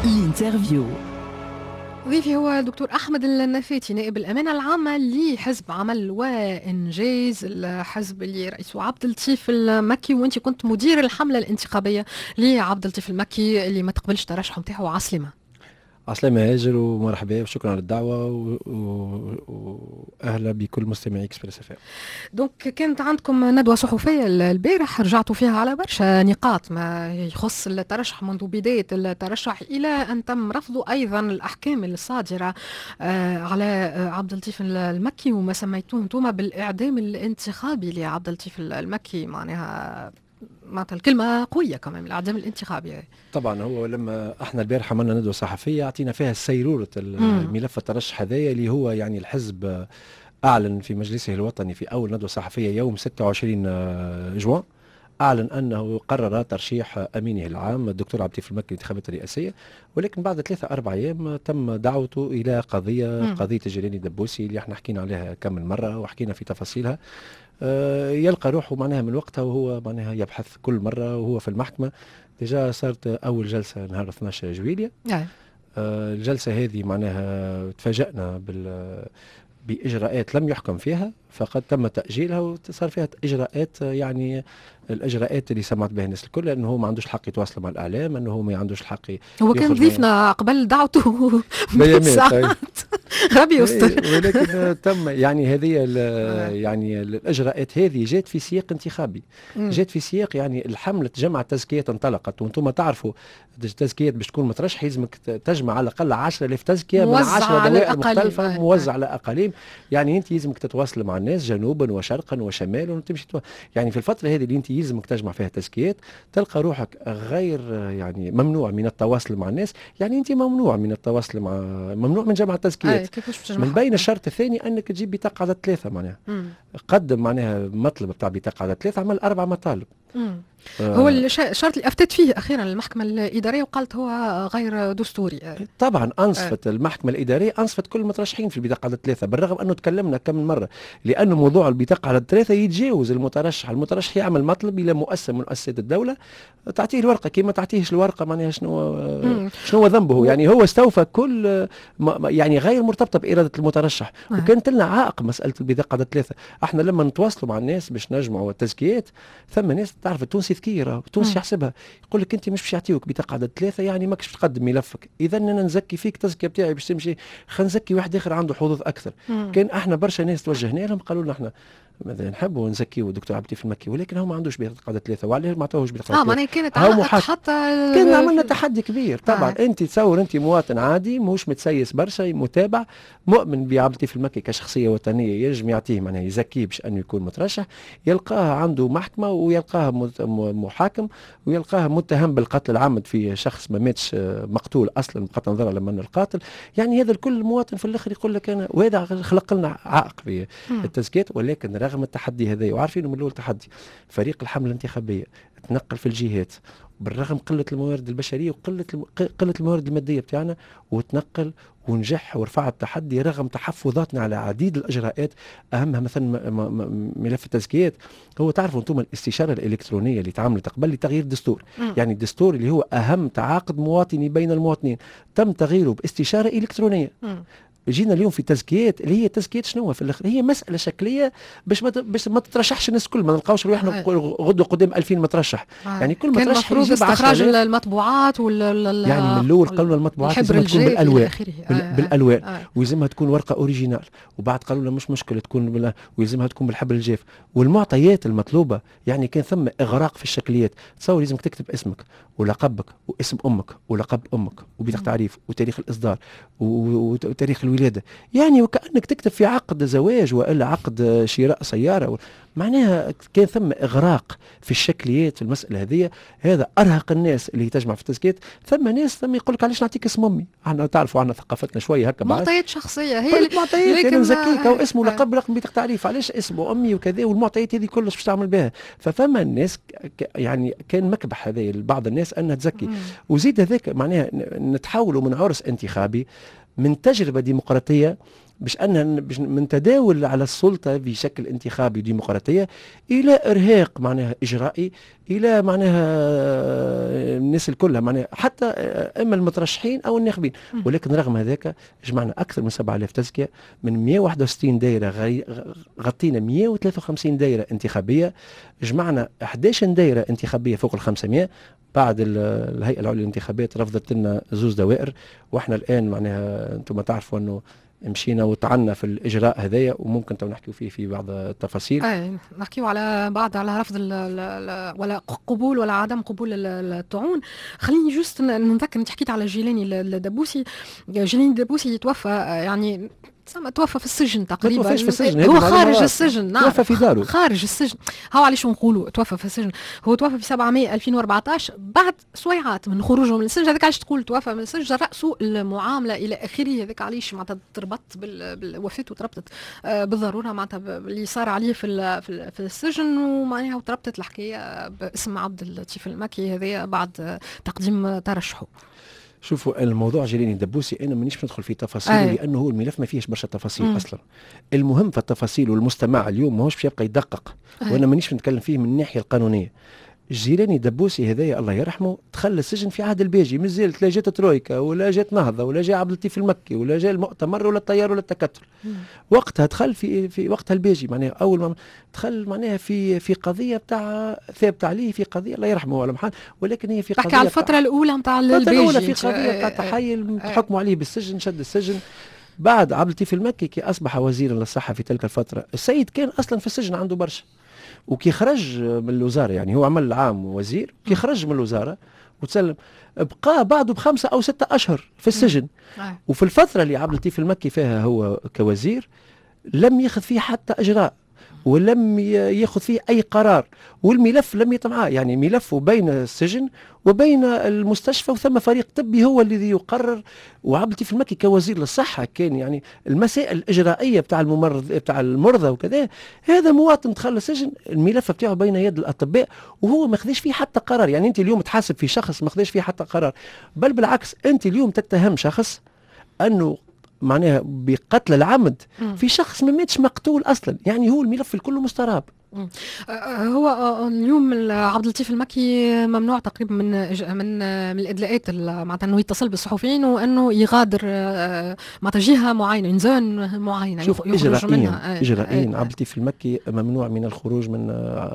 الانترفيو. ضيفي هو الدكتور أحمد النفاتي، نائب الأمانة العامة لحزب عمل وإنجاز، الحزب اللي رئيسه عبد اللطيف المكي، وأنت كنت مدير الحملة الانتخابية لعبد اللطيف المكي اللي ما تقبلش ترشحه نتاعو. عسلمة. عسلامة هاجر ومرحبا وشكرا على الدعوة وأهلا بكل مستمعي إكسبريس اف ام. دونك كانت عندكم ندوة صحفية البارح رجعتوا فيها على برشا نقاط ما يخص الترشح منذ بداية الترشح إلى أن تم رفض أيضا الأحكام الصادرة على عبد اللطيف المكي وما سميتوه انتم بالإعدام الانتخابي لعبد اللطيف المكي. معناها الكلمة قوية كمان، الإعدام الانتخابي. طبعا هو لما احنا البارحة عملنا ندوة صحفية اعطينا فيها سيرورة الملف الترشح هذايا اللي هو يعني الحزب أعلن في مجلسه الوطني في أول ندوة صحفية يوم 26 جوان، أعلن أنه قرر ترشيح أمينه العام الدكتور عبد اللطيف المكي للانتخابات الرئاسية، ولكن بعد 3-4 أيام تم دعوته إلى قضية الجيلاني الدبوسي اللي احنا حكينا عليها كم من مرة وحكينا في تفاصيلها. يلقى روحه معناها من وقتها وهو معناها يبحث كل مرة وهو في المحكمة. ديجا صارت أول جلسة نهار 12 جويلية. الجلسة هذه معناها تفاجأنا بإجراءات لم يحكم فيها، فقد تم تأجيلها وصار فيها إجراءات، يعني الإجراءات اللي سمعت بها الناس الكل، أنه هو ما عندوش الحق يتواصل مع الإعلام، أنه هو ما عندوش الحق. هو كان ضيفنا قبل دعوته بساعات. ربي يستر. ولكن تم يعني هذه يعني الإجراءات هذه جات في سياق انتخابي، جات في سياق يعني الحملة جمع التزكيات انطلقت، وانتم تعرفوا التزكيات باش تكون مترشح يلزمك تجمع على الأقل 10,000 تزكية من 10 دوائر مختلفة موزع على أقاليم. يعني أنت يلزمك تتواصل مع الناس جنوبا وشرقا وشمالا وتمشي يعني في الفترة هذه اللي أنت يلزمك تجمع فيها تزكيات تلقى روحك غير يعني ممنوع من التواصل مع الناس. يعني أنت ممنوع من التواصل مع ممنوع من جمع التزكيات. من بين الشرط الثاني أنك تجيب بطاقة عدد 3 معناها. قدم معناها مطلب بتاع بطاقة عدد 3، عمل 4 مطالب. هو الشرط اللي أفتت فيه أخيرا المحكمة الإدارية وقالت هو غير دستوري. طبعا أنصفت المحكمة الإدارية، أنصفت كل المترشحين في البطاقة عدد 3، بالرغم أنه تكلمنا كم من مرة، لأن موضوع البطاقة عدد 3 يتجاوز المترشح يعمل مطلب إلى مؤسسة من مؤسسات الدولة تعطيه الورقة، كي ما تعطيهش الورقة معناها شنو ذنبه. يعني هو استوفى كل يعني غير مرتبطة بإرادة المترشح. وكانت لنا عائق مسألة البطاقة عدد 3. احنا لما نتواصلوا مع الناس باش نجمعوا التزكيات، ثم ناس تعرف التونسي ذكيرة، التونسي يحسبها يقول لك انت مش باش يعطيوك بطاقة عدد 3 يعني ماكش تقدم ملفك، اذا انا نزكي فيك التزكية بتاعي باش تمشي، خلينا نزكي واحد اخر عنده حظوظ اكثر. كان احنا برشا ناس توجهنا لهم قالوا لنا احنا مثلا نحبوا نزكيو الدكتور عبد اللطيف المكي، ولكن هو ما عندوش بطاقة عدد 3، وعليه ما عطاوهوش بطاقة 3. معناها كانت حتى كان عملنا تحدي كبير. طبعا انت تصور انت مواطن عادي مش متسيس برشا، متابع مؤمن بعبد اللطيف المكي كشخصية وطنية ينجم يعطيه معناها يزكيه باش انه يكون مترشح، يلقاه عنده محكمة ويلقاه محاكم ويلقاه متهم بالقتل العمد في شخص ما ماتش مقتول اصلا بقطع النظر على من القاتل. يعني هذا الكل مواطن في الاخر يقول لك انا، وهذا خلق لنا عائق في التزكيات. ولكن رغم التحدي هذا وعارفين من الاول تحدي، فريق الحملة الانتخابية تنقل في الجهات بالرغم قلة الموارد البشرية قلة الموارد المادية بتاعنا، وتنقل ونجح ورفع التحدي رغم تحفظاتنا على عديد الإجراءات، أهمها مثلا ملف التزكيات. هو تعرفوا أنتم الاستشارة الإلكترونية اللي تعملت قبل لتغيير الدستور، يعني الدستور اللي هو أهم تعاقد مواطني بين المواطنين تم تغييره باستشارة إلكترونية. جينا اليوم في تزكيات اللي هي تزكيات شنو في الاخر، هي مساله شكليه باش ما تترشحش الناس الكل، ما نلقاوش روحنا غدوه قدام 2000 مترشح. يعني كل مترشح المفروض استخراج المطبوعات يعني من الاول قالوا المطبوعات لازم تكون بالالوان بالالوان ويلزمها تكون ورقه اوريجينال، وبعد قالوا لنا مش مشكله تكون ويلزمها تكون بالحبل الجاف. والمعطيات المطلوبه يعني كان ثم اغراق في الشكليات. تصور لازمك تكتب اسمك ولقبك واسم امك ولقب امك وبطاقه تعريف وتاريخ الاصدار وتاريخ الولادة، يعني وكأنك تكتب في عقد زواج وإلا عقد شراء سيارة. معناها كان ثم إغراق في الشكليات في المسألة هذه. هذا أرهق الناس اللي تجمع في التزكيات. ثم ناس ثم يقول لك علاش نعطيك اسم أمي، احنا تعرفوا عنا ثقافتنا شوية هكا معطيات شخصية هي معطيات أنا نزكيك أو اسمه لقب رقم بطاقة تعريف، علاش اسمه أمي وكذا، والمعطيات هذه كلش باش تعمل بها. ففما الناس يعني كان مكبح هذا بعض الناس أنها تزكي. وزيد هذاك معناها نتحولوا من عرس انتخابي من تجربة ديمقراطية باش من تداول على السلطة بشكل انتخابي ديمقراطية إلى إرهاق معناها إجرائي، إلى معناها الناس الكلها معناها حتى إما المترشحين أو الناخبين. ولكن رغم هذاك جمعنا أكثر من 7000 تزكية من 161 دائرة، غطينا 153 دائرة انتخابية، جمعنا 11 دائرة انتخابية فوق 500. بعد الهيئة العليا للانتخابات رفضت لنا 2 دوائر، واحنا الآن معناها انتم تعرفوا أنه مشينا وطعنا في الإجراء هذايا، وممكن تو نحكيو فيه في بعض التفاصيل. نحكيو على بعض على رفض ولا قبول ولا عدم قبول الطعون. خليني جست نذكر، انت حكيت على جيلاني الدبوسي. جيلاني الدبوسي توفى يعني توفى في السجن تقريبا. توفى في السجن، هو خارج السجن. نعم، توفى في داره خارج السجن. هاو علاش نقولوا توفى في السجن. هو توفى في 7 مايو 2014 بعد سويعات من خروجه من السجن. هذاك علاش تقول توفى من السجن، جراء سوء المعامله الى اخره. هذاك علاش معناتها تربط وفاته تربطت بالضروره معناتها اللي صار عليه في السجن، ومعناها وتربطت الحكايه باسم عبد اللطيف المكي هذا بعد تقديم ترشحه. شوفوا الموضوع جيلاني الدبوسي انا مانيش ندخل في تفاصيله لانه هو الملف ما فيهش برشا تفاصيل اصلا. المهم في التفاصيل، والمستمع اليوم ماهوش باش يبقى يدقق، وانا مانيش نتكلم فيه من الناحيه القانونيه. جيلاني دبوسي هذايا الله يرحمه دخل السجن في عهد الباجي، مازالت لا جات ترويكا ولا جات نهضه ولا جاء عبد اللطيف المكي ولا جاء المؤتمر ولا التيار ولا التكتل. وقتها دخل في وقتها الباجي معناها اول ما دخل معناها في قضيه بتاع ثابت عليه، في قضيه الله يرحمه على محل، ولكن هي في قضيه تحكي على الفتره الاولى نتاع الباجي، في قضيه تاع تحايل حكموا عليه بالسجن، شد السجن. بعد عبد اللطيف المكي كي اصبح وزيرا للصحه في تلك الفتره، السيد كان اصلا في السجن عنده برشا، وكي خرج من الوزاره يعني هو عمل عام وزير، كي خرج من الوزاره وتسلم بقى بعده ب5 أو 6 أشهر في السجن. وفي الفتره اللي عبد اللطيف المكي فيها هو كوزير لم ياخذ فيه حتى اجراء، ولم ياخذ فيه اي قرار، والملف لم يتم يعني ملفه بين السجن وبين المستشفى، وثم فريق طبي هو الذي يقرر. وعبد اللطيف المكي كوزير للصحه كان يعني المسائل الاجرائيه بتاع المرضى وكذا، هذا مواطن دخل السجن الملف بتاعه بين يد الاطباء وهو ما خدش فيه حتى قرار. يعني انت اليوم تحاسب في شخص ما خدش فيه حتى قرار، بل بالعكس انت اليوم تتهم شخص انه معناها بقتل العمد في شخص ما ماتش مقتول اصلا، يعني هو الملف الكل مستراب. هو اليوم عبد اللطيف المكي ممنوع تقريبا من الادلاءات معناتها انه يتصل بالصحفيين وانه يغادر معناتها جهه معينه، انزان معينه. شوف اجرائيا عبد اللطيف المكي ممنوع من الخروج من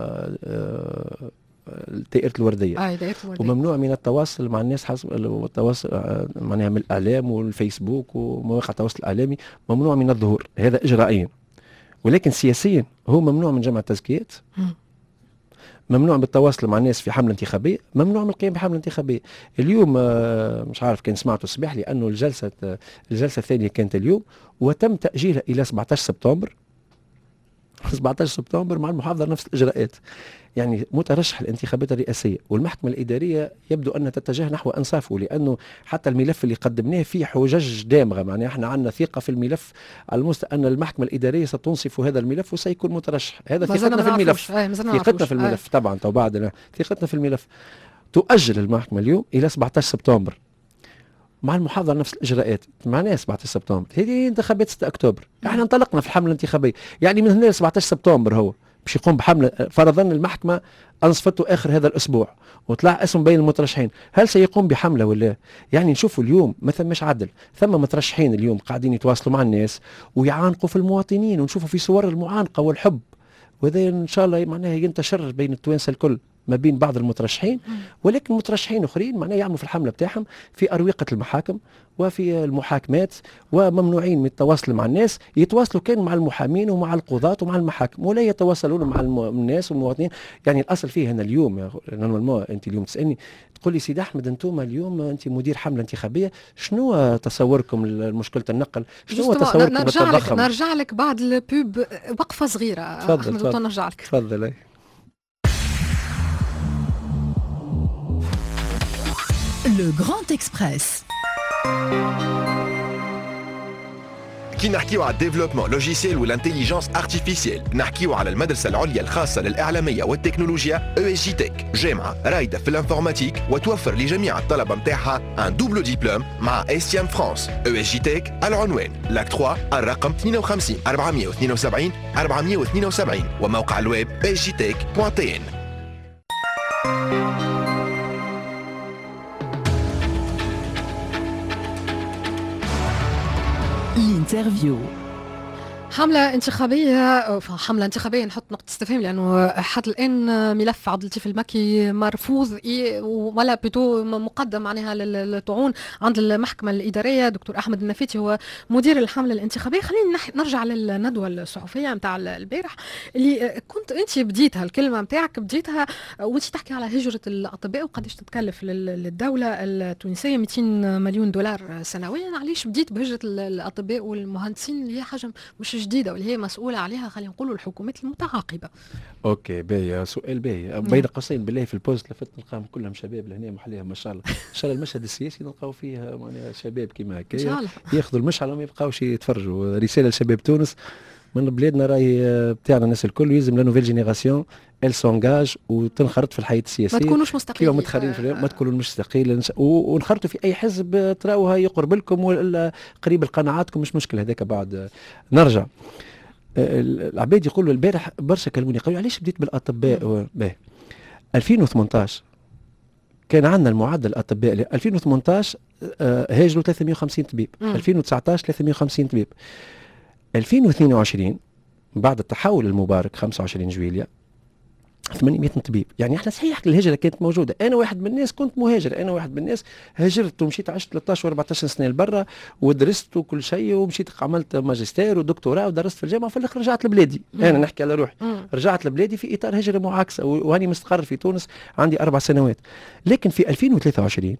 دائرة الوردية، وممنوع من التواصل مع الناس حسب التواصل معناها من الإعلام والفيسبوك ومواقع التواصل الإعلامي، ممنوع من الظهور، هذا إجرائيا. ولكن سياسيا هو ممنوع من جمع التزكيات، ممنوع بالتواصل مع الناس في حملة انتخابية، ممنوع من القيام بحملة انتخابية. اليوم مش عارف كان سمعته الصباح لأنه الجلسة الثانية كانت اليوم وتم تأجيلها إلى 17 سبتمبر. 17 سبتمبر مع المحافظة نفس الإجراءات، يعني مترشح الانتخابات الرئاسية، والمحكمة الإدارية يبدو أن تتجه نحو أنصافه، لأنه حتى الملف اللي قدمناه فيه حجج دامغة. معناها احنا عندنا ثقة في الملف على المستوى أن المحكمة الإدارية ستنصف هذا الملف وسيكون مترشح. هذا ثقتنا في الملف، ثقتنا في الملف طبعا. بعد ثقتنا في الملف تؤجل المحكمة اليوم إلى 17 سبتمبر مع المحافظة نفس الإجراءات. معناها 17 سبتمبر هذه انتخابات 6 أكتوبر، احنا انطلقنا في الحملة الانتخابية، يعني من هنا 17 سبتمبر هو باش يقوم بحملة. فرضا المحكمة أنصفته آخر هذا الأسبوع وطلع اسم بين المترشحين، هل سيقوم بحملة ولا؟ يعني نشوفوا اليوم مثلا مش عدل، ثم مترشحين اليوم قاعدين يتواصلوا مع الناس ويعانقوا في المواطنين، ونشوفوا في صور المعانقة والحب، وهذا إن شاء الله معناها ينتشر بين التوانسة الكل ما بين بعض المترشحين. ولكن مترشحين اخرين معناه يعملوا في الحمله بتاعهم في اروقه المحاكم وفي المحاكمات، وممنوعين من التواصل مع الناس. يتواصلوا كان مع المحامين ومع القضاة ومع المحاكم، ولا يتواصلون مع الناس والمواطنين. يعني الاصل فيه هنا اليوم نورمالمون انت اليوم تسالني تقول لي سيدي احمد انتم اليوم انت مدير حمله انتخابيه، شنو تصوركم لمشكله النقل؟ شنو تصوركم للتضخم؟ نرجع لك بعد البوب وقفه صغيره. تفضل نرجع لك. تفضل. Le Grand Express. كي نحكيو على الديفلوبمون لوجيسيال والانتيليجنس ارتيفيسيال نحكيو على المدرسة العليا الخاصة للإعلامية والتكنولوجيا ESG Tech، جامعة رايدة في الانفورماتيك وتوفر لجميع الطلبة متاعها ان دوبلو دبلوم مع STM France. ESG Tech العنوان لاك 3 الرقم 52 472 472 وموقع الويب esgtech.tn. الانترفيو. حملة انتخابية نحط نقطة استفهام لأنه حتى الآن ملف عبد اللطيف المكي مرفوض ولا بيتو مقدم معناها للطعون عند المحكمة الإدارية. دكتور أحمد النفيتي هو مدير الحملة الانتخابية. خلينا نرجع للندوة الصحفية متاع البارح اللي كنت أنت بديتها، الكلمة متاعك بديتها وأنت تحكي على هجرة الأطباء وقديش تتكلف للدولة التونسية 200 مليون دولار سنويا. علاش بديت بهجرة الأطباء والمهندسين اللي هي حاجة مش جديدة واللي هي مسؤولة عليها خلينا نقولوا الحكومات المتعاقبة؟ اوكي باهي، سؤال باهي. بين قوسين بالله في البوست لفت نلقاهم كلهم شباب لهنا محليهم ما شاء الله. ان شاء الله المشهد السياسي نلقاو فيه معناها شباب كيما هكايا ياخذوا المشعل وما يبقاوش يتفرجوا. رسالة لشباب تونس من بلادنا راهي بتاعنا الناس الكل يلزم لا نوفيل جينيراسيون ال سونجاج وتنخرط في الحياه السياسيه. ما تكونوش مستقلين متخرجين في ما تكونوا مستقيل ونخرطوا في اي حزب تراوها يقرب لكم ولا قريب لقناعاتكم، مش مشكله هذاك. بعد نرجع العباد يقولوا البارح برشا كلموني قالوا علاش بديت بالاطباء. 2018 كان عندنا المعدل الاطباء 2018 هاجروا 350 طبيب، 2019 350 طبيب، 2022 بعد التحول المبارك 25 جويلية 800 طبيب. يعني احنا صحيح الهجره كانت موجوده. انا واحد من الناس كنت مهاجر، انا واحد من الناس هاجرت ومشيت عشت 13 و14 سنه لبرا ودرست وكل شيء ومشيت عملت ماجستير ودكتوراه ودرست في الجامعه. في الاخر رجعت لبلادي. انا نحكي على روحي، رجعت لبلادي في اطار هجره معاكسه وهاني مستقر في تونس عندي 4 سنوات. لكن في 2023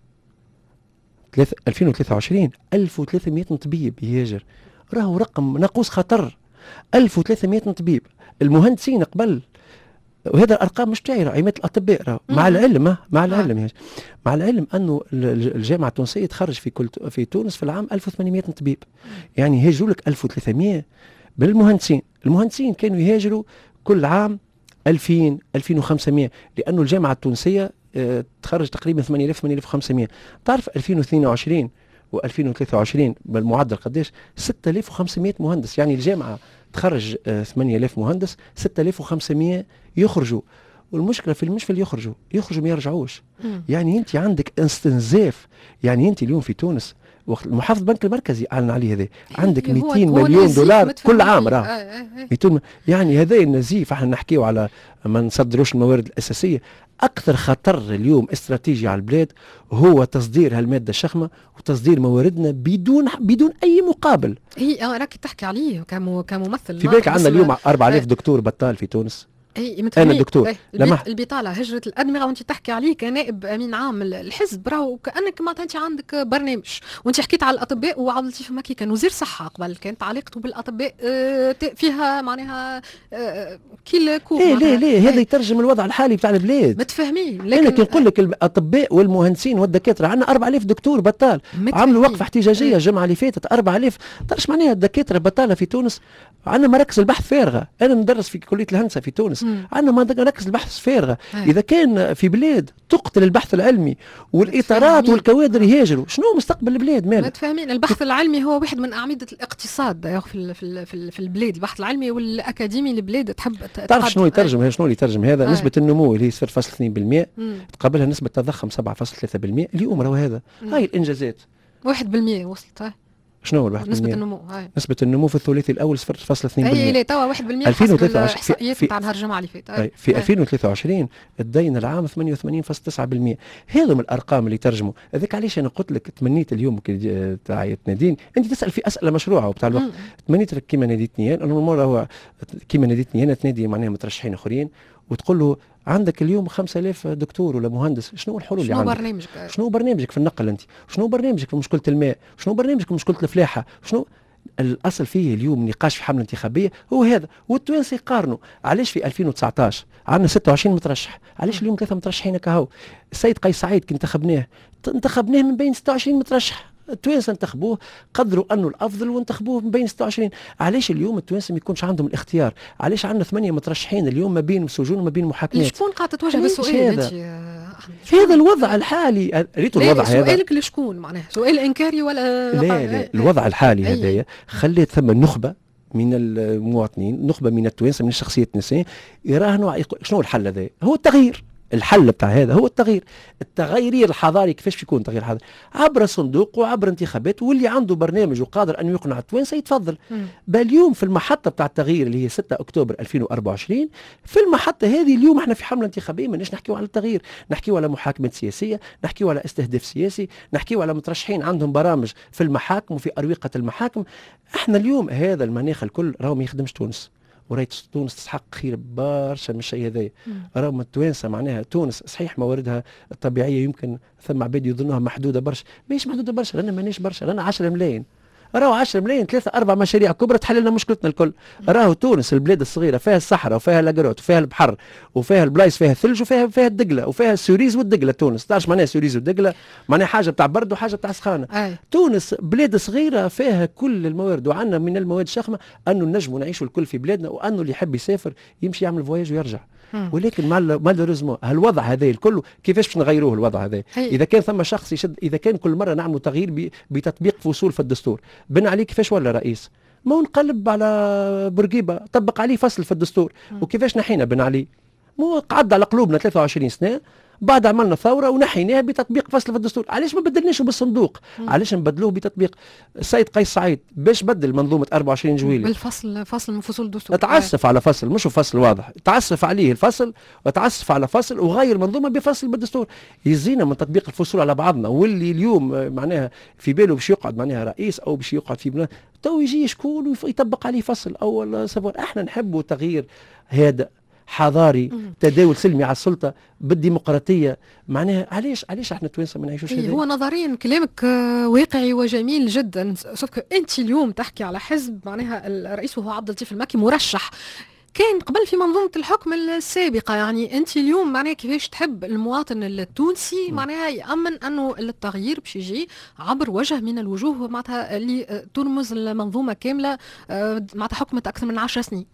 1300 طبيب يهاجر، راهو رقم ناقوس خطر. 1300 طبيب. المهندسين قبل، وهذا الارقام مش تاعي، عيمات الاطباء راهو مع العلم مع العلم انه الجامعه التونسيه تخرج في تونس في العام 1800 طبيب. يعني يهاجروا لك 1300 بالمهندسين. المهندسين كانوا يهاجروا كل عام 2000 2500 لانه الجامعه التونسيه تخرج تقريبا 8000 8500. تعرف 2022 و2023 بالمعدل قداش؟ 6500 مهندس. يعني الجامعه تخرج 8000 مهندس، 6500 يخرجوا. والمشكله مش في اللي يخرجوا ما يرجعوش. يعني انت عندك استنزاف. يعني انت اليوم في تونس وقت محافظ البنك المركزي اعلن عليه هذا عندك 200 مليون دولار كل عام راه 200. يعني هذا النزيف. احنا نحكيو على ما نصدروش الموارد الاساسيه. اكثر خطر اليوم استراتيجي على البلاد هو تصدير هالماده الشخمه وتصدير مواردنا بدون اي مقابل. هي راك تحكي عليه كممثل. في بالك عندنا اليوم 4000 دكتور بطال في تونس. انا دكتور البطاله هجره الادمغه وانت تحكي عليه كنائب امين عام الحزب، راهو كانك ما انت عندك برنامج. وانت حكيت على الاطباء وعبد اللطيف مكي كان وزير صحه قبل، كانت علاقته بالاطباء فيها معناها كيل كوب. ليه هذا يترجم الوضع الحالي بتاع البلاد. متفاهمين. لكن كي نقول لك الاطباء والمهندسين والدكاتره عندنا 4000 دكتور بطال. عملوا وقفه احتجاجيه الجمعه اللي فاتت 4000. تعرف معناها الدكاتره بطاله في تونس. عندنا مراكز البحث فارغه. انا ندرس في كليه الهندسه في تونس، عندنا مراكز البحث فارغه. اذا كان في بلاد تقتل البحث العلمي والاطارات والكوادر يهاجروا، شنو مستقبل البلاد؟ مالك متفاهمين. البحث العلمي هو واحد من اعمده الاقتصاد في البلاد. البحث العلمي والاكاديمي البلاد تحب تعرف شنو يترجم هذا؟ نسبه النمو اللي هي 0.2% تقابلها نسبه التضخم 7.3%. اليوم راهو هذا هاي الانجازات 1% وصلت. شنو هو نسبة النمو؟ نسبة النمو في الثلاثي الأول 0.2%. لا توا 1% حسب الإحصائيات نتاع نهار الجمعة اللي فات. في 2023 الدين العام 88.9%. هذا من الأرقام اللي ترجموا. هذاك علاش أنا قلت لك تمنيت اليوم تاع تناديني أنت تسأل في أسئلة مشروعة وبتاع الوقت. تمنيت لك كيما ناديتني أنا مرة هو كيما ناديتني أنا تنادي معناها مترشحين آخرين وتقول له عندك اليوم 5000 دكتور ولا مهندس، شنو الحلول اللي عندك؟ شنو برنامجك في النقل انت؟ شنو برنامجك في مشكله الماء؟ شنو برنامجك في مشكله الفلاحه؟ شنو الاصل فيه اليوم نقاش في حمله انتخابيه هو هذا. والتوانسه يقارنوا علاش في 2019 عندنا 26 مترشح، علاش اليوم 3 مترشحين كهو. السيد قيس سعيد كي انتخبناه من بين 26 مترشح التوانسه انتخبوه قدروا انه الافضل وانتخبوه من بين 26. علاش اليوم التوانسه ما يكونش عندهم الاختيار؟ علاش عندنا 8 مترشحين اليوم ما بين سجون وما بين محاكمات؟ شكون قاعد تتوجه بالسؤال هذا الوضع الحالي. ريتوا الوضع هذا سؤالك لشكون معناها؟ سؤال انكاري ولا لا الوضع الحالي هذايا خليت ثم نخبه من المواطنين، نخبه من التوانسه من الشخصيات النسائيه يراهنوا شنو الحل هذا؟ هو التغيير. الحل بتاع هذا هو التغيير الحضاري. كيفاش بيكون تغيير حضاري؟ عبر صندوق وعبر انتخابات، واللي عنده برنامج وقادر ان يقنع التوانسه يتفضل. بل اليوم في المحطه بتاع التغيير اللي هي 6 اكتوبر 2024، في المحطه هذه اليوم احنا في حمله انتخابيه، ماناش نحكيو على التغيير، نحكيو على محاكمات سياسيه، نحكيو على استهداف سياسي، نحكيو على مترشحين عندهم برامج في المحاكم وفي اروقه المحاكم. احنا اليوم هذا المناخ الكل راهو ما يخدمش تونس، ورايت تونس تسحق خير برشا من الشيء هذايا. راهم التوانسه معناها تونس صحيح مواردها الطبيعيه يمكن ثم عباد يظنوها محدوده برشا، ماهيش محدوده برشا، لان ماناش برشا، لان 10 ملايين. راهو 10 ملايين 3-4 مشاريع كبرى تحل لنا مشكلتنا الكل. راهو تونس البلاد الصغيره فيها الصحراء وفيها الاقروت وفيها البحر وفيها البلايص فيها الثلج وفيها الدقله وفيها السوريز والدقله. تونس تعرف معناها سوريز والدقله؟ معناها حاجه بتاع برد وحاجه بتاع سخانه. تونس بلاد صغيره فيها كل الموارد، وعندنا من المواد الشخمه انه نجموا نعيشوا الكل في بلادنا، وانه اللي يحب يسافر يمشي يعمل فواياج ويرجع. ولكن مالوريزمون هالوضع هذا الكل كيفاش باش نغيروه الوضع هذا؟ اذا كان ثم شخص يشد، اذا كان كل مره نعملوا تغيير بتطبيق فصول في الدستور، بن عليه كيفاش ولا رئيس؟ ما نقلب على بورقيبه طبق عليه فصل في الدستور. وكيفاش نحينا بن علي؟ مو قعد على قلوبنا 23 سنه، بعد عملنا ثوره ونحيناها بتطبيق فصل في الدستور. علاش ما بدلناش بالصندوق؟ علاش نبدلوه بتطبيق؟ السيد قيس سعيد باش بدل منظومه 24 جويلية بالفصل، فصل من فصول الدستور، تعسف على فصل، مش فصل واضح، تعسف عليه الفصل وتعسف على فصل وغير منظومه بفصل بالدستور. يزينا من تطبيق الفصول على بعضنا. واللي اليوم معناها في باله باش يقعد معناها رئيس او باش يقعد في بلاد، تو يجي شكون ويطبق عليه فصل او سفر. احنا نحبوا تغيير هذا حضاري، تداول سلمي على السلطه بالديمقراطيه. معناها علاش احنا توانسه ما نعيشوش هذا؟ هو نظريا كلامك واقعي وجميل جدا، سوف انت اليوم تحكي على حزب معناها الرئيس وهو عبد اللطيف المكي مرشح كان قبل في منظومه الحكم السابقه. يعني انت اليوم معناها كيفاش تحب المواطن التونسي معناها يامن انه التغيير باش يجي عبر وجه من الوجوه معناتها اللي ترمز المنظومه كامله معناتها حكمت اكثر من 10 سنين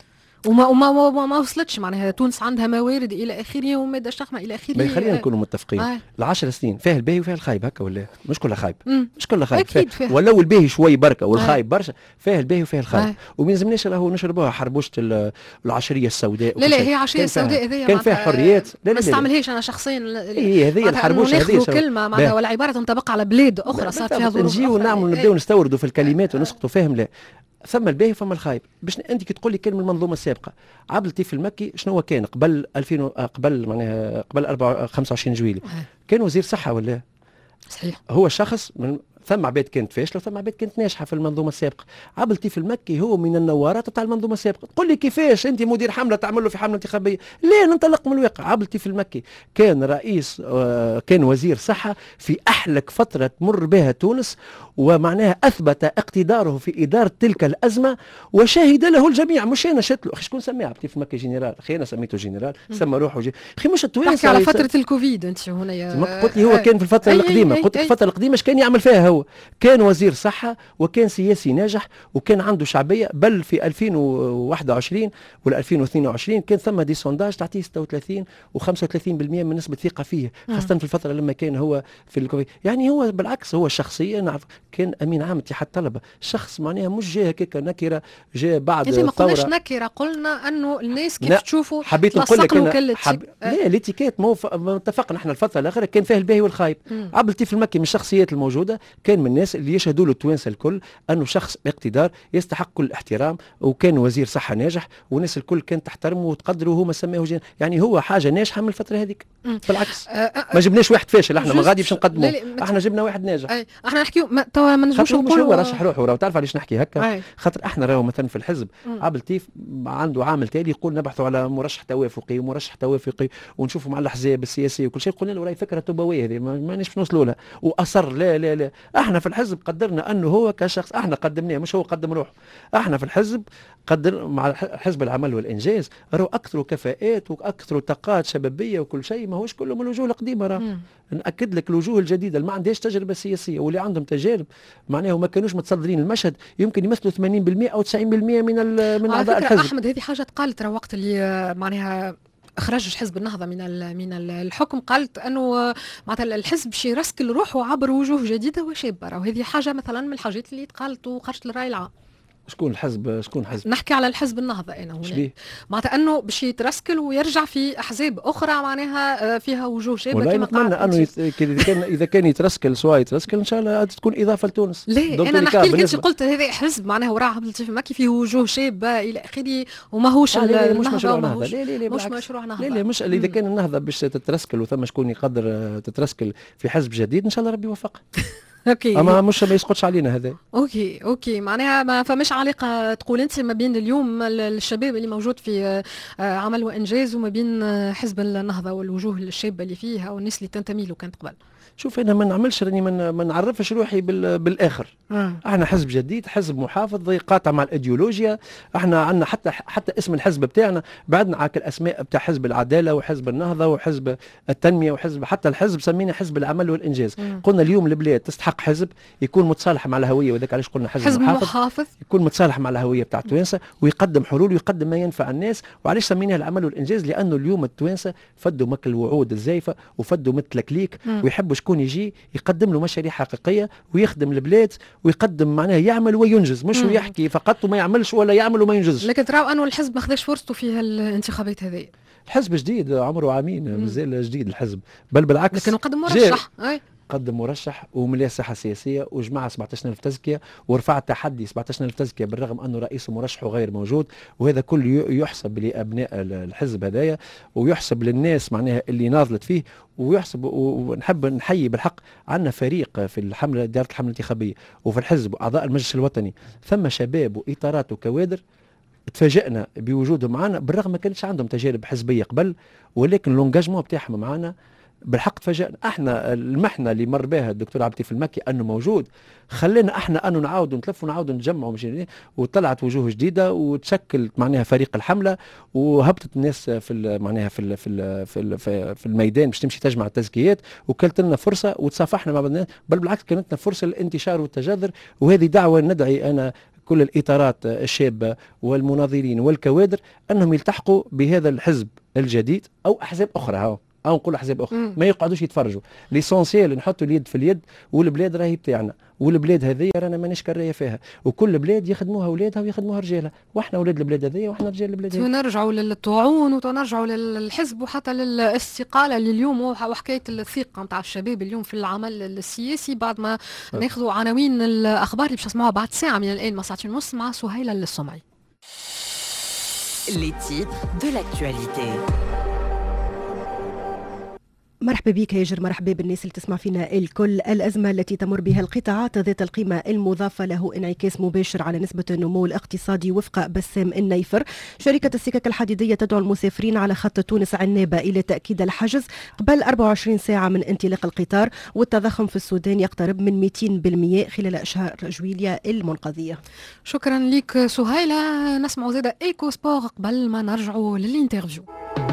وما وصلتش. معناها تونس عندها موارد الى اخره وماده شخمه الى اخره. خلينا نكونوا متفقين. ال10 سنين فيها الباهي وفيها الخايب، هكا ولا مش كلها خايب؟ مش كلها خايب فيها. ولو الباهي شوي بركه والخايب برشا، فيها الباهي وفيها الخايب. وما يلزمناش راهو نشربوها حربوشه العشريه السوداء. لا هي عشريه السوداء هذه كان فيها حريات. ما استعملهاش انا شخصيا. هذه الحربوشه هذه كلمه معناها ولا عباره تنطبق على بلاد اخرى صارت فيها ظروف. نجيو ونعملوا نبداو نستوردوا في الكلمات ونسقطوا فاهم. لا ثم الباهي وثم الخايب. باش انت كي تقول لي كلمه المنظومه السابقه، عبد اللطيف المكي شنو كان قبل 2000 قبل معناها قبل 25 جويلية كان وزير صحه ولا؟ صحيح. هو شخص من ثم عباد كانت فاشله وثم عباد كانت ناجحه في المنظومه السابقه. عبد اللطيف المكي هو من النوارات تاع المنظومه السابقه. تقول لي كيفاش انت مدير حمله تعمل له في حمله انتخابيه؟ لا ننطلق من الواقع. عبد اللطيف المكي كان رئيس كان وزير صحه في احلك فتره تمر بها تونس، ومعناها اثبت اقتداره في اداره تلك الازمه وشهد له الجميع. مش انا شت له اخي شكون سماه عبد اللطيف المكي جنرال؟ اخي انا سميته جنرال سمى روحه اخي مش التوانسه. تحكي على فتره الكوفيد انت هنا قلت لي هو كان في الفتره القديمه. قلت لك الفتره القديمه ايش كان يعمل فيها؟ هو كان وزير صحه وكان سياسي ناجح وكان عنده شعبيه. بل في 2021 ولا 2022 كان ثم دي سونداج تعطيه 36 و35% من نسبه ثقه فيه، خاصه في الفتره لما كان هو في الكوفيد. يعني هو بالعكس هو شخصيه نعرف كان امين عام اتحاد الطلبه، شخص معناها مش جاي هكاك نكره، جاء بعد ثوره. ما قلناش نكره، قلنا انه الناس كيف تشوفوا. حبيت نقول لك لا الاتيكيت ما اتفقنا احنا الفتره الاخيره كان فيها الباهي والخايب. عبد اللطيف المكي من الشخصيات الموجوده، كان من الناس اللي يشهدوا له التوانسه الكل انه شخص باقتدار يستحق كل الاحترام، وكان وزير صحه ناجح والناس الكل كانت تحترمه وتقدره وهو ما سماه يعني هو حاجه ناجحه من الفتره هذيك. بالعكس ما جبناش واحد فاشل، احنا ما غادي باش نقدموه، احنا جبنا واحد ناجح. احنا نحكيو توا ما نجموش نقولوا هو رشح روحه. راهو تعرف علاش نحكي هكا؟ خاطر احنا راهو مثلا في الحزب عبد اللطيف عنده عامل تالي يقول نبحثوا على مرشح توافقي ومرشح توافقي ونشوفوا مع الاحزاب السياسيه وكل شيء. قلنا له راهي فكره توبويه هذه مانيش نوصلوا لها، واصر لا لا لا احنا في الحزب قدرنا انه هو كشخص، احنا قدمناه مش هو قدم روحه. احنا في الحزب قدر مع حزب العمل والانجاز راهو اكثر كفاءات واكثر طاقات شبابيه وكل شيء، ماهوش كله من الوجوه القديمه. راه ناكد لك الوجوه الجديده اللي ما عندهاش تجربه سياسيه واللي عندهم تجارب معناه ما كانوش متصدرين المشهد يمكن يمثلوا 80% او 90% من اعضاء الحزب. احمد هذه حاجه قالت وقت اللي معناها خرج حزب النهضه من الحكم، قالت انه معناتها الحزب باش يرسكل روحه عبر وجوه جديده وشابه، وهذه حاجه مثلا من الحاجات اللي تقالت وخرجت للراي العام. شكون الحزب؟ نحكي على الحزب النهضه انا هنا، معناتها انه باش يترسكل ويرجع في احزاب اخرى معناها فيها وجوه شابه. والله نتمنى انه اذا كان يترسكل سواء يترسكل ان شاء الله تكون اضافه لتونس. ليه انا نحكي لك انت قلت هذا حزب معناها وراء عبد اللطيف المكي فيه وجوه شابه الى اخره وماهوش مش مشروع نهضه. مش مشروع نهضه. لا مش اذا كان النهضه باش تترسكل وثم شكون يقدر تترسكل في حزب جديد ان شاء الله ربي يوفقه. اوكي اما مش ما يسقطش علينا هذا. اوكي معناها ما فماش علاقه تقول انت ما بين اليوم الشباب اللي موجود في عمل وانجاز وما بين حزب النهضه والوجوه الشابه اللي فيها والناس اللي تنتمي له كانت قبل. شوف انا ما نعملش راني ما نعرفش روحي بالاخر. احنا حزب جديد، حزب محافظ قاطع مع الايديولوجيا. احنا عندنا حتى اسم الحزب بتاعنا بعدنا عن الاسماء بتاع حزب العداله وحزب النهضه وحزب التنميه وحزب حتى الحزب سمينا حزب العمل والانجاز. قلنا اليوم البلاد تستحق حزب يكون متصالح مع الهويه، وذاك علاش قلنا حزب محافظ يكون متصالح مع الهويه بتاع التوانسه ويقدم حلول ويقدم ما ينفع الناس. وعلاش سميناه العمل والانجاز؟ لانه اليوم التوانسه فدوا مك الوعود الزايفه وفدوا مثل كليك ويحبوا شكون يجي يقدم له مشاريع حقيقيه ويخدم البلاد ويقدم معناها يعمل وينجز، مش ويحكي فقط وما يعملش ولا يعمل وما ينجزش. لكن تراو انه الحزب ما خذاش فرصته في الانتخابات هذه. الحزب جديد عمره عامين مازال جديد الحزب، بل بالعكس لكن قدم مرشح. قدم مرشح ومليا ساحه سياسيه وجمع 17,000 تزكيه ورفع تحدي 17,000 تزكيه بالرغم انه رئيسه مرشح غير موجود. وهذا كله يحسب لابناء الحزب هذايا ويحسب للناس معناها اللي ناضلت فيه ويحسب. ونحب نحيي بالحق عندنا فريق في الحمله دائره الحمله الانتخابيه وفي الحزب واعضاء المجلس الوطني ثم شباب واطارات وكوادر تفاجئنا بوجودهم معنا بالرغم ما كانتش عندهم تجارب حزبيه قبل، ولكن لونجاجمون بتاعهم معنا بالحق تفاجئنا. احنا المحنه اللي مر بها الدكتور عبد اللطيف المكي انه موجود خلينا احنا انه نعاودوا نتلفوا ونعاودوا نجمعوا وطلعت وجوه جديده وتشكلت معناها فريق الحمله وهبطت الناس في معناها في الميدان باش تمشي تجمع التزكيات وكلت لنا فرصه وتصافحنا مع بعضنا، بل بالعكس كانت لنا فرصه للانتشار والتجذر. وهذه دعوه ندعي انا كل الاطارات الشابه والمناضلين والكوادر انهم يلتحقوا بهذا الحزب الجديد او احزاب اخرى او نقول احزاب اخرى ما يقعدوش يتفرجوا. ليسونسيال نحطوا اليد في اليد والبلاد راهي بتاعنا والبلاد هذه رانا مانيش كرايه فيها وكل بلاد يخدموها اولادها ويخدموها رجالها واحنا اولاد البلاد هذه واحنا رجال البلاد هذه. ونرجعوا للطاعون ونرجعوا للحزب وحتى للاستقاله لليوم وحكايه الثقه نتاع الشباب اليوم في العمل السياسي بعد ما ناخذوا عناوين الاخبار اللي باش نسمعوها بعد ساعه من الان مع ساعتين ونص مع سهيله السمعي. Les titres de l'actualité. مرحبا بك يا جر، مرحبا بالناس اللي تسمع فينا الكل. الأزمة التي تمر بها القطاعات ذات القيمة المضافة له انعكاس مباشر على نسبة النمو الاقتصادي وفق بسام النيفر. شركة السكك الحديدية تدعو المسافرين على خط تونس عنابة إلى تأكيد الحجز قبل 24 ساعة من انطلاق القطار، والتضخم في السودان يقترب من 200% خلال أشهر جويليا المنقضية. شكرا لك سهيلة. نسمع زادة ايكو سبور قبل ما نرجعوا للانترفيو.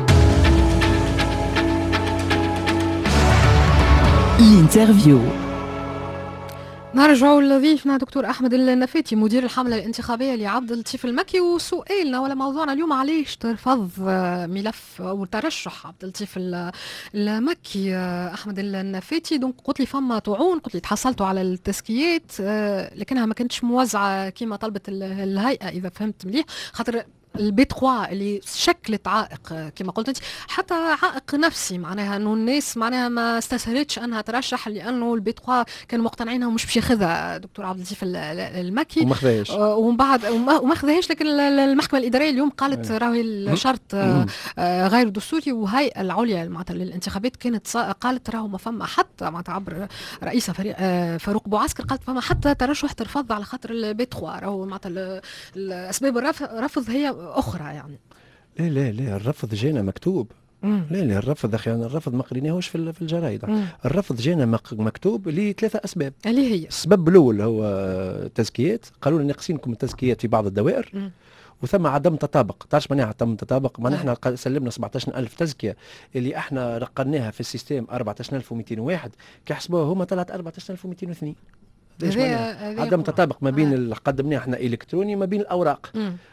الانترفيو. نرجعوا لضيفنا دكتور أحمد النفاتي مدير الحملة الانتخابية لعبد اللطيف المكي، وسؤالنا ولا موضوعنا اليوم علاش ترفض ملف أو ترشح عبد اللطيف المكي أحمد النفاتي. دونك قلت لي فما طعون، قلت لي تحصلتوا على التزكيات لكنها ما كانتش موزعة كما طلبت الهيئة إذا فهمت مليح، خاطر البي 3 اللي شكلت عائق كما قلت انت، حتى عائق نفسي معناها انه الناس معناها ما استسهلتش انها ترشح لانه البي 3 كانوا مقتنعين ومش باش ياخذها دكتور عبد اللطيف المكي وما خذاهاش ومن بعد وما خذاهاش. لكن المحكمه الاداريه اليوم قالت راهي الشرط غير دستوري، وهيئه العليا معناتها للانتخابات كانت قالت راهو ما فما حتى معناتها عبر رئيسه فاروق بوعسكر قالت فما حتى ترشح ترفض على خاطر البي 3 راهو معناتها الاسباب الرفض هي اخرى يعني. لا الرفض جانا مكتوب لا الرفض اخي، انا الرفض ما قريناهوش في الجرايد. الرفض جانا مكتوب لثلاثه اسباب. اللي هي السبب الاول هو تزكيات، قالوا لنا ناقصينكم التزكيات في بعض الدوائر. وثم عدم تطابق. تعرف معناها عدم تطابق؟ معناها احنا سلمنا 17,000 تزكيه اللي احنا رقناها في السيستم 14,201، كيحسبوها هما طلعت 14,202. عدم تطابق ما بين اللي قدمناه احنا الكتروني ما بين الاوراق.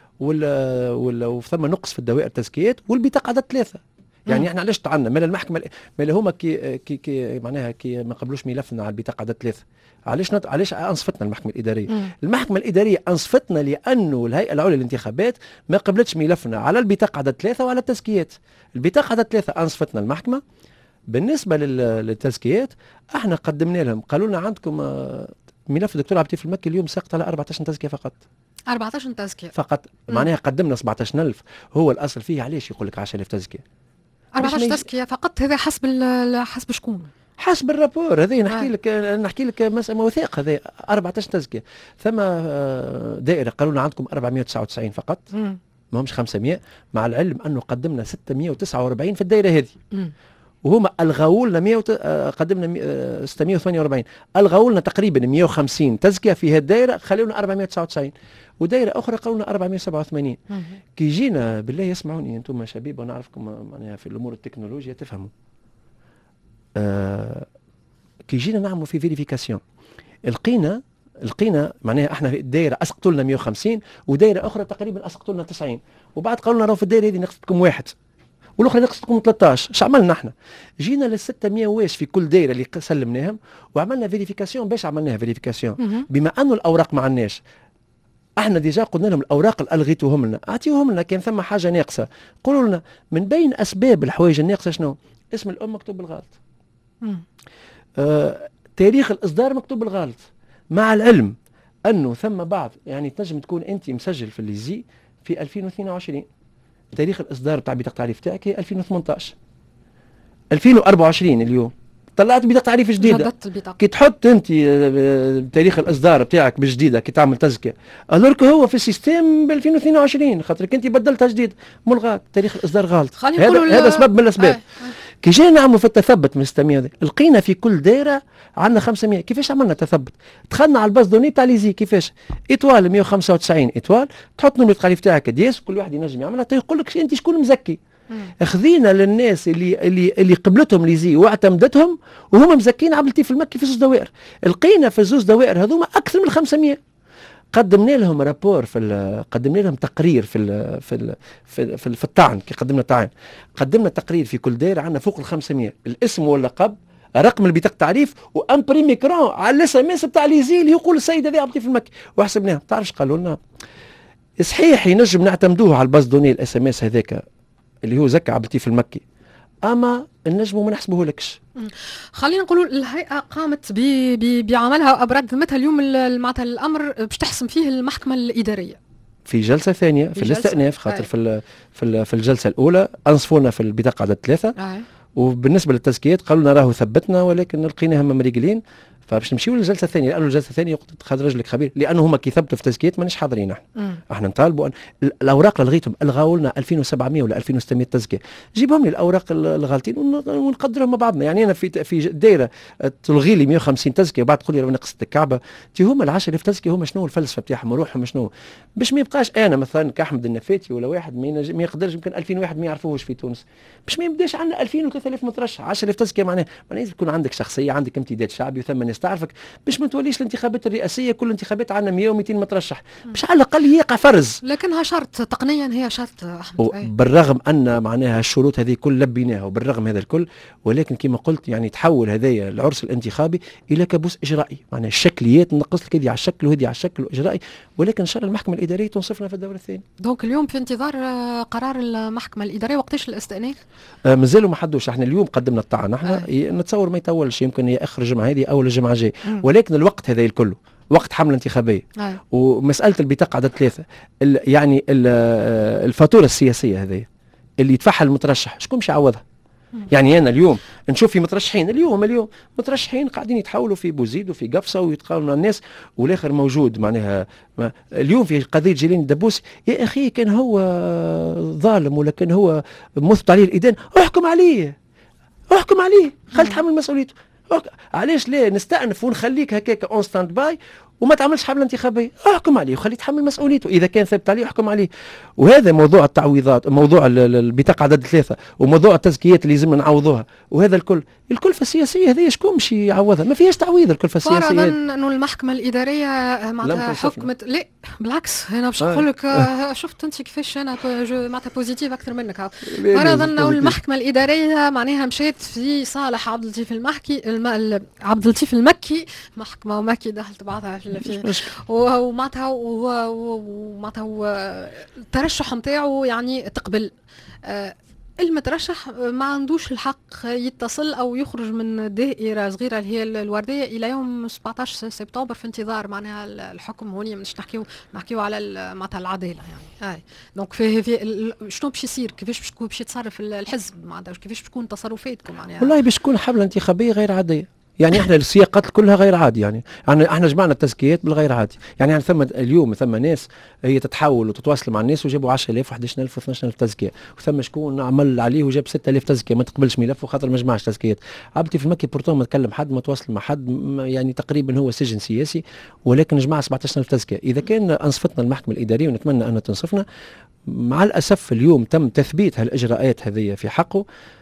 وثم نقص في الدوائر التزكيات والبطاقه عدد 3. يعني احنا علاش طعنا مال المحكمه مال هما كي معناها كي ما قبلوش ملفنا على البطاقه عدد 3. علاش انصفتنا المحكمه الاداريه؟ المحكمه الاداريه انصفتنا لانه الهيئه العليا للانتخابات ما قبلتش ملفنا على البطاقه عدد 3 وعلى التزكيات. البطاقه عدد 3 انصفتنا المحكمه. بالنسبه للتزكيات احنا قدمنا لهم، قالوا لنا عندكم ملف الدكتور عبد اللطيف المكي اليوم ساقط على 14 تزكيه فقط. 14 تزكيه فقط. معناها قدمنا 17,000 هو الاصل فيه. علاش يقول لك 10,000 تزكيه؟ 14 تزكيه فقط. هذا حسب شكون؟ حسب الرابور هذا. نحكي لك مسألة وثائق. هذا 14 تزكيه. ثم دائره قالوا لنا عندكم 499 فقط، ما همش 500، مع العلم انه قدمنا 649 في الدائره هذه. وهما الغوا لنا قدمنا 648، الغوا لنا تقريبا 150 تزكيه في هذه الدائره، خلونا 499. ودائره اخرى قالوا لنا 487. كي جينا بالله يسمعوني انتم شباب ونعرفكم معناها في الامور التكنولوجيا تفهموا. كي جينا نعملوا في فيريفيكاسيون لقينا معناها احنا في الدائره اسقطوا لنا 150 ودائره اخرى تقريبا اسقطوا لنا 90، وبعد قالوا لنا راهو في الدائره هذه نقصتكم 1 والاخرى نقصتكم 13. اش عملنا احنا؟ جينا لل 600 واش في كل دائره اللي سلمناهم وعملنا فيريفيكاسيون. باش عملناها فيريفيكاسيون؟ بما انه الاوراق ما عندناش، احنا ديجا قلنا لهم الاوراق اللي الغيتوهم لنا اعطيوهم لنا، كان ثم حاجه ناقصه قولوا لنا. من بين اسباب الحوايج الناقصه شنو؟ اسم الام مكتوب بالغلط، تاريخ الاصدار مكتوب بالغلط، مع العلم انه ثم بعض يعني تنجم تكون انت مسجل في الليزي في 2022 تاريخ الاصدار تاع بطاقه التعريف تاعك هي 2018 2024 اليوم طلعت بطاقه تعريف جديده. كي تحط انت تاريخ الاصدار بتاعك بالجديده كي تعمل تزكيه الورك هو في السيستم ب 2022 خاطرك انت بدلتها جديد ملغى تاريخ الاصدار غلط. هذا سبب من الاسباب. كي جينا نعملوا في التثبت من 600 لقينا في كل دائره عندنا 500. كيفاش عملنا تثبت؟ دخلنا على الباز دوني تاع ليزي. كيفاش؟ ايطوال 195 ايطوال تحط نمره التعريف تاعك دياس كل واحد ينجم يعملها يقول لك انت شكون مزكي. خذينا للناس اللي قبلتهم ليزي واعتمدتهم وهم مزكين عبد اللطيف المكي في زوج دوائر. لقينا في زوج دوائر هذوما اكثر من 500. قدمنا لهم رابور قدمنا لهم تقرير في الطعن. كي قدمنا طعن قدمنا تقرير في كل دائره عندنا فوق ال 500 الاسم واللقب رقم البطاقه التعريف وامبريمي كرون على الاس ام اس تاع ليزي اللي يقول السيد هذا عبد اللطيف المكي. وحسبناهم تعرفش قالوا لنا صحيح ينجم نعتمدوه على الباز دوني الاس ام اس هذاك اللي هو زكى عبد اللطيف المكي اما النجم ما نحسبوه لكش. خلينا نقولوا الهيئه قامت بعملها وابرد ذمتها اليوم معناتها الامر باش تحسم فيه المحكمه الاداريه في جلسه ثانيه في الاستئناف خاطر في الجلسه الاولى انصفونا في البطاقه عدد 3 وبالنسبه للتزكيات قالوا لنا راهو ثبتنا ولكن لقيناهم مريقلين فباش نمشيو للجلسه الثانيه لانه الجلسه الثانيه خذ رجلك خبير لانه هما كي ثبتوا في تزكيات مانيش حاضرين احنا نطالبوا الاوراق اللي لغيتهم الغاوا لنا 2700 ولا 2600 تزكيه جيبهم لي الاوراق الغالطين ونقدرهم مع بعضنا. يعني انا في دايره تلغي لي 150 تزكيه وبعد تقول لي راه نقصت الكعبه تي هما ال 10,000 تزكيه هما شنو الفلسفه بتاعهم وروحهم شنو باش ما يبقاش انا مثلا كاحمد النفاتي ولا واحد ما يقدرش يمكن 2000 واحد ما يعرفوهش في تونس باش ما يبداش عندنا 2000 و 3000 مترشح 10,000 تزكيه معناها لازم يكون عندك شخصيه عندك امتداد شعبي وثم الناس تعرفك باش ما توليش الانتخابات الرئاسيه كل الانتخابات عندنا 100 و200 مترشح باش على الاقل يقع فرز. لكنها شرط تقنيا هي شرط احمد بالرغم ان معناها الشروط هذه كل لبيناها وبالرغم هذا الكل ولكن كما قلت يعني تحول هذايا العرس الانتخابي الى كابوس اجرائي معناها الشكليات نقص لك هذه على الشكل وهذه على الشكل واجرائي ولكن ان شاء الله المحكمه الاداريه تنصفنا في الدور الثاني. دونك اليوم في انتظار قرار المحكمه الاداريه وقتاش الاستئناف؟ مازالوا ما حدوش. احنا اليوم قدمنا الطعن احنا نتصور ما يطولش يمكن يا اخر الجمعه هذه او الجمعه الجايه ولكن الوقت هذا الكل وقت حمله انتخابيه ومساله البطاقه عدد 3 يعني الفاتوره السياسيه هذه اللي يدفعها المترشح شكون باش يعوضها؟ يعني انا اليوم نشوف في مترشحين اليوم مترشحين قاعدين يتحولوا في بوزيد وفي قفصه ويتقاوموا مع الناس، والاخر موجود معناها اليوم في قضيه جيلين الدبوسي. يا اخي كان هو ظالم ولا كان هو مثبت عليه الادان، احكم عليه خلي تحمل مسؤوليته. علاش لا نستأنف ونخليك هكاك اون ستاند باي وما تعملش حمله انتخابيه؟ احكم عليه وخليه يتحمل مسؤوليته، اذا كان ثابت عليه احكم عليه. وهذا موضوع التعويضات، موضوع البطاقه عدد 3، وموضوع التزكيات اللي لازم نعوضوها، وهذا الكلفه السياسيه هذه شكون باش يعوضها؟ ما فيهاش تعويض الكلفه السياسيه. فرضا انه المحكمه الاداريه معناتها حكمت، لا بالعكس انا باش نقول لك شفت انت كيفاش انا معناتها بوزيتيف اكثر منك. فرضا انه المحكمه الاداريه معناها مشات في صالح عبد اللطيف المكي، محكمه ومكي دخلت بعضها فيه، ومعناتها الترشح نتاعو يعني تقبل المترشح ما عندوش الحق يتصل او يخرج من دائره صغيره اللي هي الورديه الى يوم 17 سبتمبر في انتظار معناها الحكم. هوني مش نحكيو على معناتها العداله يعني. دونك في شنو باش يصير، كيفاش باش يتصرف الحزب، معناتها كيفاش تكون تصرفاتكم يعني؟ والله باش تكون حمله انتخابيه غير عاديه. يعني احنا السياقات كلها غير عادي، يعني احنا جمعنا التزكيات بالغير عادي. يعني ثم اليوم ثم ناس هي تتحول وتتواصل مع الناس وجابوا 10,000 و11,000 و12,000 تزكيه، وثم شكون عمل عليه وجاب 6,000 تزكيه ما تقبلش ملف وخاطر ما جمعش تزكيات. عبدي في المكي بورتون ما تكلم حد، ما تواصل مع حد، يعني تقريبا هو سجن سياسي، ولكن جمع 17,000 تزكيه. اذا كان انصفتنا المحكمه الاداريه ونتمنى ان تنصفنا، مع الاسف اليوم تم تثبيت هالاجراءات هذه في حقه.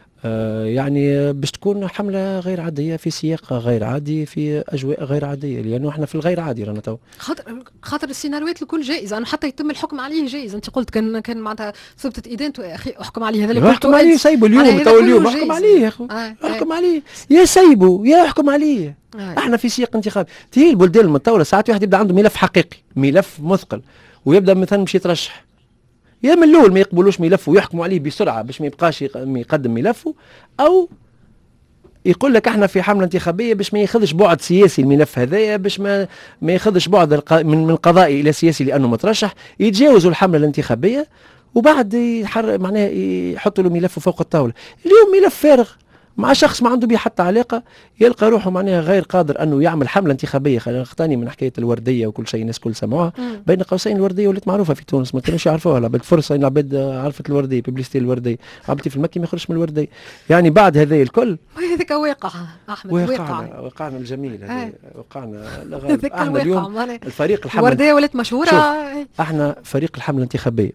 يعني باش تكون حملة غير عادية في سياق غير عادي في أجواء غير عادية، لأنه احنا في الغير عادي رانا تو. خاطر السيناريوهات الكل جائزة، أنه حتى يتم الحكم عليه جائز. أنت قلت كان معناتها ثبتت إدانته يا أخي احكم عليه، هذا اللي قلته احكم عليه سيبه اليوم، تو اليوم احكم عليه يا أخو، احكم عليه يا سيبه يا احكم عليه. احنا في سياق انتخابي. تهي البلدان المتطورة ساعات واحد يبدأ عنده ملف حقيقي، ملف مثقل، ويبدأ مثلا باش يترشح، يا من الاول ما يقبلوش ملفه ويحكموا عليه بسرعه باش ما يبقاش يقدم ملفه، او يقول لك احنا في حمله انتخابيه باش ما ياخذش بعد سياسي الملف هذايا، باش ما ياخذش بعد من قضائي الى سياسي لانه مترشح، يتجاوزوا الحمله الانتخابيه وبعد معناها يحطوا له ملفه فوق الطاوله. اليوم ملف فارغ مع شخص ما عنده به حتى علاقه، يلقى روحه معناها غير قادر انه يعمل حمله انتخابيه. خلينا نختاني من حكايه الورديه وكل شيء الناس كل سمعوها، بين قوسين الورديه ولات معروفه في تونس، ما كانوش يعرفوها، العباد فرصه العباد عرفت الورديه، بيبليستي الورديه، عبدي في المكي ما يخرجش من الورديه. يعني بعد هذا الكل هذاك واقع احمد، وقعنا الجميل هذا، وقعنا احنا اليوم الفريق الحمله الورديه ولات مشهوره. احنا فريق الحمله الانتخابيه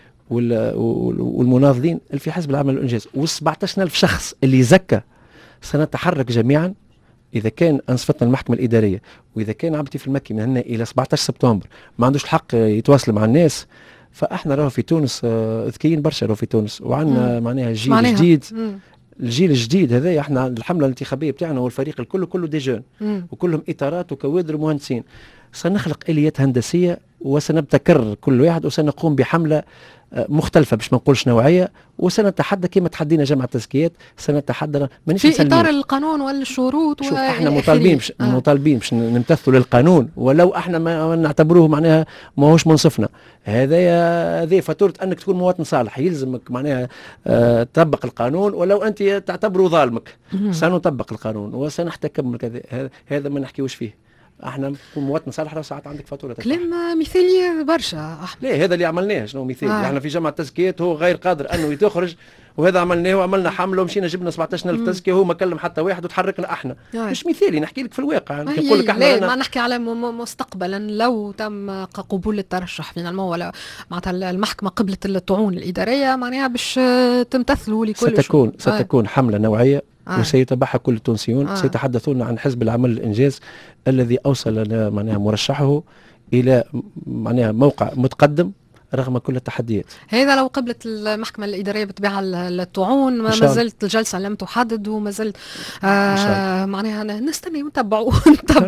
والمناضلين اللي في حزب العمل والانجاز و17,000 شخص اللي زكى، سنتحرك جميعا. اذا كان انصفتنا المحكمه الاداريه واذا كان عبدي في المكي من هنا الى 17 سبتمبر ما عندوش الحق يتواصل مع الناس، فاحنا راهو في تونس ذكيين برشا، راهو في تونس وعندنا معناها جيل جديد. الجيل الجديد هذا احنا الحمله الانتخابيه بتاعنا والفريق الكل كله دي جون وكلهم اطارات وكوادر ومهندسين. سنخلق اليات هندسيه وسنبتكر كل واحد وسنقوم بحمله مختلفة باش ما نقولش نوعية، وسنتحدى كما تحدينا جمع التزكيات، سنتحدى في إطار القانون والشروط. شوف احنا مطالبين باش نمتثلوا للقانون، ولو احنا ما نعتبروه معناها ما هوش منصفنا. هذا فاتورة انك تكون مواطن صالح، يلزمك معناها تطبق القانون ولو انت تعتبره ظالمك. سنطبق القانون وسنحتكم هذا ما نحكيوش فيه. احنا نكون مواطن صالح، راه ساعات عندك فاتوره كلام مثالي برشا احمد. ليه هذا اللي عملناه شنو مثالي؟ احنا في جمع التزكيات هو غير قادر انه يتخرج، وهذا عملناه وعملنا حمله ومشينا جبنا 17,000 تزكيه وهو ما كلم حتى واحد وتحركنا احنا. مش مثالي، نحكي لك في الواقع. نقول لك احنا ما نحكي على مستقبلا لو تم قبول الترشح فينالمون ولا معناتها المحكمه قبلت الطعون الاداريه معناها باش تمتثلوا لكل ستكون حمله نوعيه وسيتبعها كل التونسيون. سيتحدثون عن حزب العمل الانجاز الذي اوصل لنا معناها مرشحه الى معناها موقع متقدم رغم كل التحديات. هذا لو قبلت المحكمة الإدارية بتبيع الطعون، ما زلت الجلسة لم تحدد وما زلت معناها نستني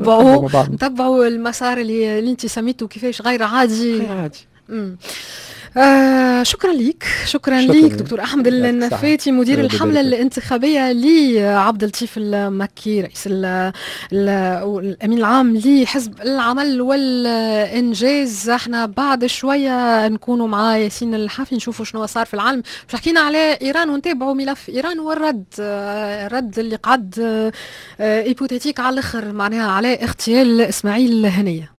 نتبعوا المسار اللي انت سميته كيفاش غير عادي. شكرا ليك، شكرا شكراً ليك لك. دكتور أحمد يعطيك النفاتي مدير ربي الحملة يبارك فيك. الانتخابية لعبد اللطيف المكي رئيس الأمين العام لحزب العمل والإنجاز. احنا بعد شوية نكونوا مع ياسين الحافي نشوفوا شنو صار في العالم، مش حكينا على إيران ونتابعوا ملف إيران والرد الرد اللي قعد ايبوتيتيك على الآخر معناها على اغتيال إسماعيل هنية.